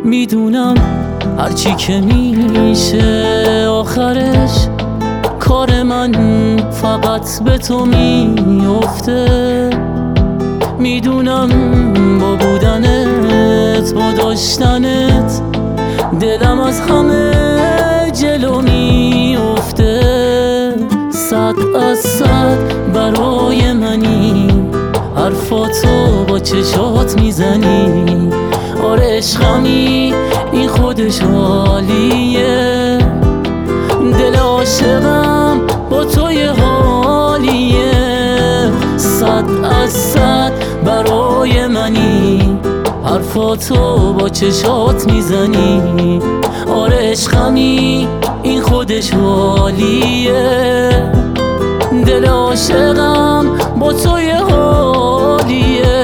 میدونم هرچی که میشه آخرش کار من فقط به تو میفته. میدونم با بودنت با داشتنت دلم از همه جلو میفته. 100 از 100 برای منی، حرفاتو با چشات میزنی. آره عشقمی این خودش حالیه، دل عاشقم با توی حالیه. 100 از 100 برای منی، حرفاتو با چشات میزنی. آره عشقمی این خودش حالیه، دل عاشقم با توی حالیه.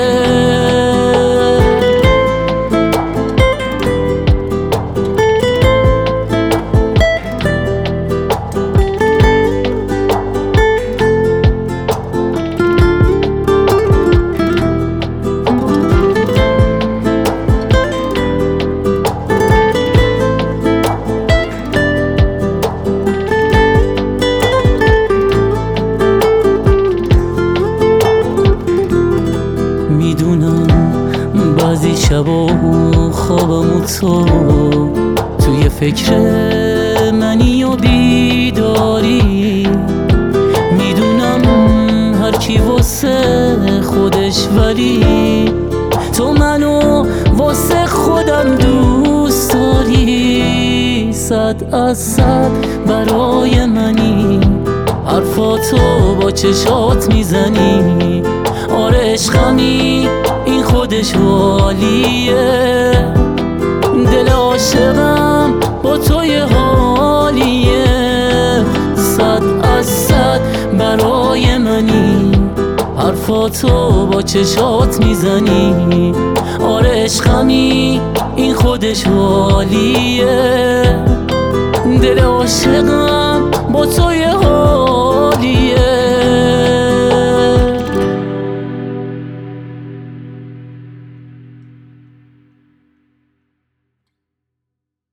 میدونم بعضی شبا خوابم و تو توی فکر منی و بیداری. میدونم هر کی واسه خودش، ولی تو منو واسه خودم دوست داری. 100 از 100 برای منی، حرفاتو با چشات میزنی. آره عشقمی این خودش حالیه، دل عاشقم با توی حالیه. 100 از 100 برای منی، حرفاتو با چشات میزنی. آره عشقمی این خودش حالیه، دل عاشقم